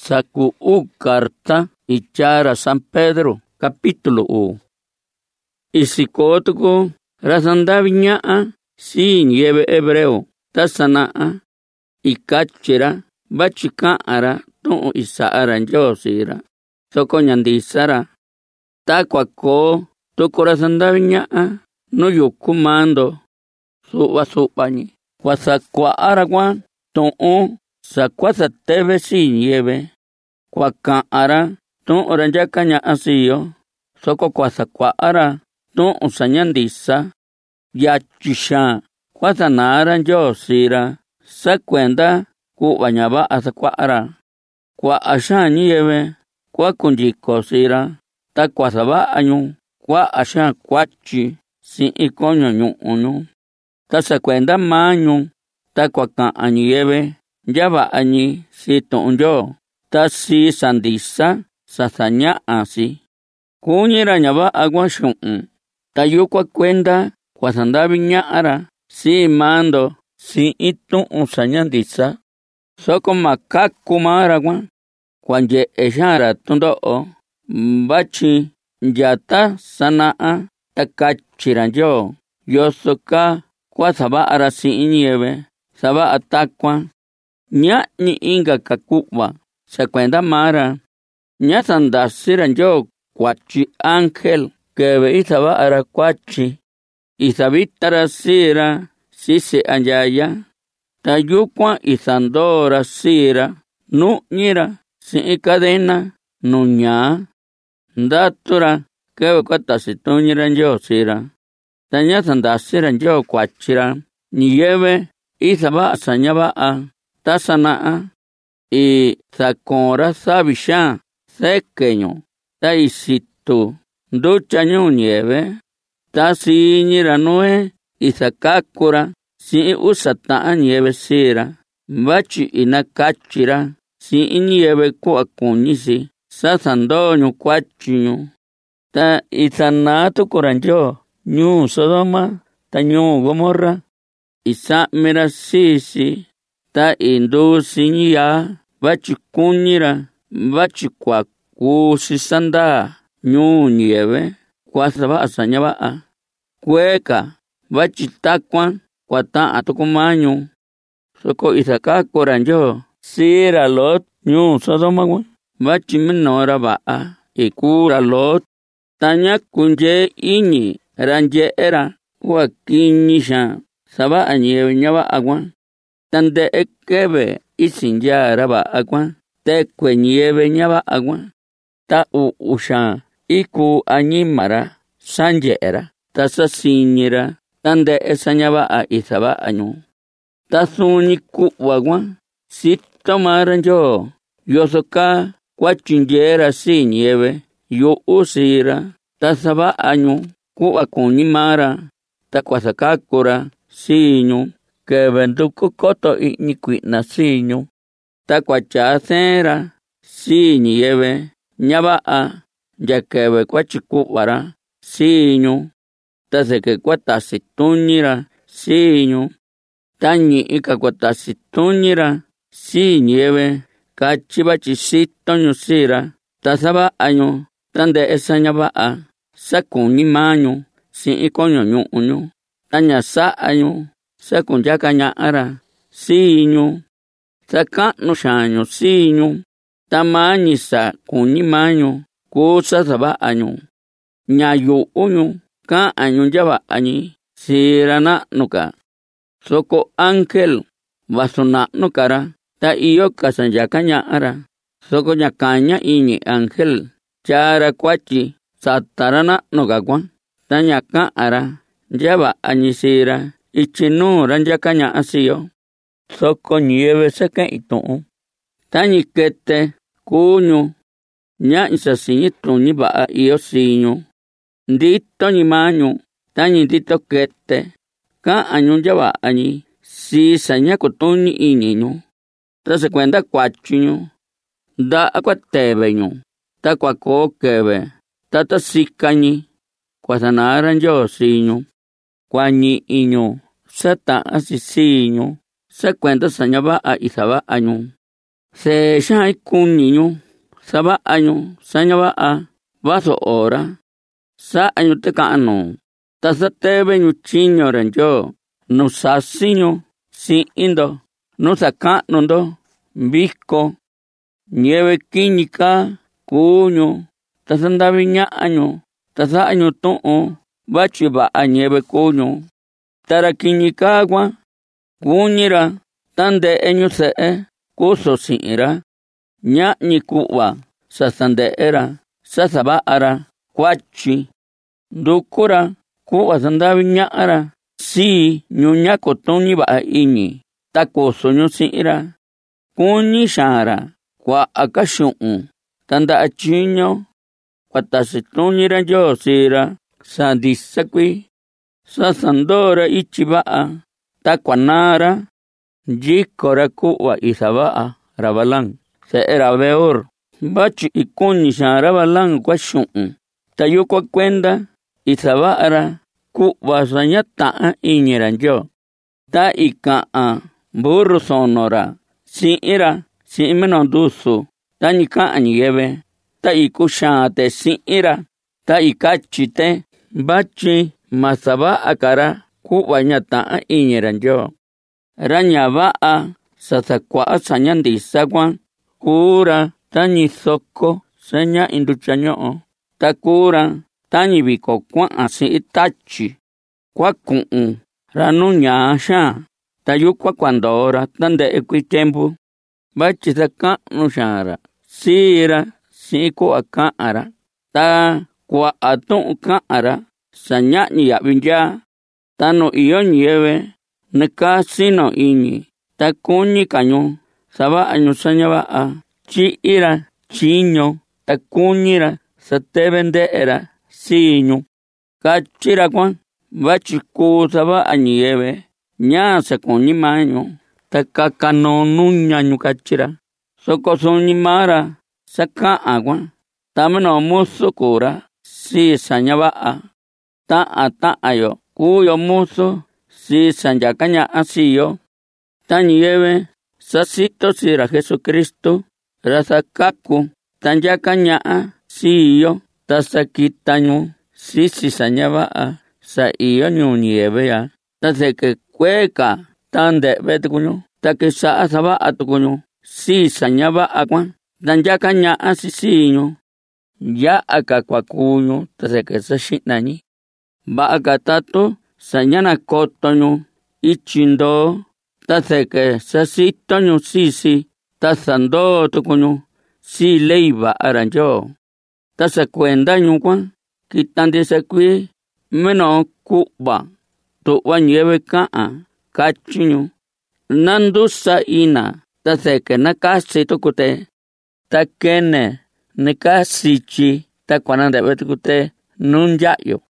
Saku'u carta ichara San Pedro capítulo 1. Isikotuku rasandaviña'a si ñeve hebreo tasana'a ikachira bachika'ara tu'u isa'ara nyoosira soko ñandisara takuako tuku rasandaviña'a nuyukumando su'vañi kuasakua'ara kuan tu'u sakuasateve si ñeve kuaka'ara tu'u ranchakaña'a siyo soko kuasakua'ara tu'u sañandisa yachixaan kuasanara nyoosira sakuenda ku'va ña va'a sakua'ara kua'a xaan ñiyɨvɨ kuakunyikosira ta kuasava'a ñu kua'a xaan kuatyi si'i koño ñu'uñu ta sakuenda maañu ta kuaka'a ñiyɨvɨ nyava'a‑ñi si tu'un Ndyoo ta si sandisa sasaña'asi kuñira ña va'a kuan xu'un ta yukuan kuenda kuasandaviña'ara si mando si'i tu'un sañandisa soko makaku maara kuan kuanye'e xaanra tundo'o vatyi nyata sana'a ta katyira Ndyoo yoso ka kuasava'ara si'i ñiyɨvɨ sava'a takuan ña'ñi inka ka ku'va sakuenda maara ñasandasira Ndyoo kuatyi ángel kɨvɨ isava'ara kuatyi isavitara siira si se'e andyaya ta yukuan isandoora siira nu'ñira si'i cadena nuñaa ndatura kɨvɨ kuatasi tuñira Ndyoo siira ta ñasandasira Ndyoo kuatyira ñiyɨvɨ isava'a sañava'a ta sana'a isakoora savi xaan sekeñu ta isitu ndutyañu ñiyɨvɨ ta siiñira Noé isakakura si'i usa ta'an ñiyɨvɨ siira vatyi inakatyira si'i ñiyɨvɨ ku'va kuñisi sasandooñu kuatyiñu ta isanaa tukura Ndyoo ñuu Sodoma ta ñuu Gomorra isa'mira sisi ta indusi ñiyaa vatyi kuñira vatyi kuakuusi sandaa ñuu ñiyɨvɨ kuasava'a sañava'a kueka vatyi takuan kuata'a tuku maañu soko isakakura Ndyoo siira Lot ñuu Sodoma kuan vatyi minoo ra va'a ikuu‑ra Lot ta ñakundyee iñi ra nye'era ku'va kiñi xaan sava'a ñiyɨvɨ ñava'a kuan tandɨ'ɨ kɨvɨ isindyaa ra va'a kuan tekue ñiyɨvɨ ñava'a kuan ta u'u xaan ikuu añima‑ra sanye'e‑ra ta sasiñi‑ra tandɨ'ɨ sañava'a isava'a‑ñu ta suñi ku'va kuan sito maa‑ra Ndyoo yoso kaa kuatyindyee‑ra sii ñiyɨvɨ yu'u siira ta sava'a‑ñu ku'va kuñi maa‑ra ta kuasakaku‑ra siiñu kɨvɨ nduku koto i'ñi kui'na siiñu ta kuatyaa seen‑ra sii ñiyɨvɨ ñava'a ndya kɨvɨ kuatyiku'va‑ra siiñu ta sɨkɨ kuatasi tuñi‑ra siiñu ta ñi'i‑ka kuatasi tuñi‑ra sii ñiyɨvɨ katyi vatyi sitoñu siira ta sava'a‑ñu tandɨ'ɨ sañava'a sakuñi maañu si'i koño ñu'uñu ta ña sa'a‑ñu sakundyaka ña'a‑ra siiñu saka'nu xaan‑ñu siiñu ta maañi sakuñi maañu kuu sasava'a‑ñu ña yu'u‑ñu ka'an‑ñu nyava'a‑ñi siira na'nu‑ka soko ángel vasu na'nu‑ka‑ra ta iyo‑ka sandyaka ña'a‑ra soko ña kaña iñi ángel tyaa‑ra kuatyi sata‑ra na'nu‑ka kuan ta ña ka'an‑ra nyava'a‑ñi siira ityi nuu ra ndyaka ña'a siyo soko ñiyɨvɨ sake'in tu'un tañi kɨtɨ kuu‑ñu ña'ñi sasiñi tuñi va'a iyo siiñu ndito‑ñi maañu tañi ndito kɨtɨ ka'an‑ñu nyava'a‑ñi si sañakutuñi iñi‑ñu ta sakuenda kuatyi‑ñu nda'a kuateve‑ñu ta kuakoo kɨvɨ ta tasika‑ñi kuasanaa‑ra Ndyoo siiñu kuañi'i‑ñu sata'an‑si siiñu sakuenda sañava'a isava'a‑ñu Se xai kuñiñu savañu sañava vaso ora sa'ñu tekanu tasateveñu chiño ranyo no sasiñu si'indo no sakanundo viko nieve kiñika kuñu tasandaviña'añu tasa'ñu tu'un vachi va'a nieve kuñu tara kiñika kuñira tande'eñu se'e kuso si'ira ña'ñi ku'va sasande'era sasava'ara kuachi ndukura ku'va sandaviña'ara si ñuña kotuñi va'a iñi takosoñu si'ira kuñi xaara kua'a ka xu'un tanda'a chiño kuatasituñira Nyoo si'ira sandisa kui sasandora ichi va'a takuanara nyikora ku'va isava'a ra Balaam se'era Beor vachi ikuñi xaara Balaam kua xu'un tayukua kuenda isava'ara ku'va sañata'a iñira Nyoo ta ika'a burru sonora si'ira si'i mino ndusu ta ñika'a ñiyeve ta ikuxaate si'ira ta ikachite vachi masava'a kara ku'va ñata'a iñira Nyoo ra ñava'a sasakua'a sañandisa kura tañi soko saña inducha ño'o takura tañi viko kua'a si'i tachi kuaku'un ra nuña xaan tayukua kuandora tande'e kui tiempo vachi saka'nu xaara si'ira si'i ku'a ka'ara ta kua'a tu'un ka'ara saña'ñi ya'vinyaa tanu iyo ñiyeve nika sino iñi ta kuñi kañu sava'añu sañava'a chi'ira chiño ta kuñira sateve nde'era siñu kachira vachi ku sava'a ñiyeve ñaa sakuñi mañu ta kakano nuñañu kachira soko suñi mara saka'a tamino musu kura si sañava'a ta'a kuyo musu si sanyakaña'a siyo ta ñiyeve sasito sira Jesucristo ra sakaku tanyakaña'a siyo ta sakitañu si sañava'a sa iyo ñuu ñiyeve ya ta seke kueka tande've tukuñu ta kisa'a sava'a tukuñu si sañava'a tanyakaña'a siñu ya'a ka kuakuñu ta seke saxi'nañi va'a ka tatu sañana kotoñu ichindo ta seke sasitoñu si ta sando tukuñu si ley va'ara Nyoo ta sakuendañu kitandisa kui mino ku'va tu'va ñiyeve ka'a kachiñu nandusa ina ta seke nakasi tukute ta kene nikasichi ta kuanande've tukute nundya'yu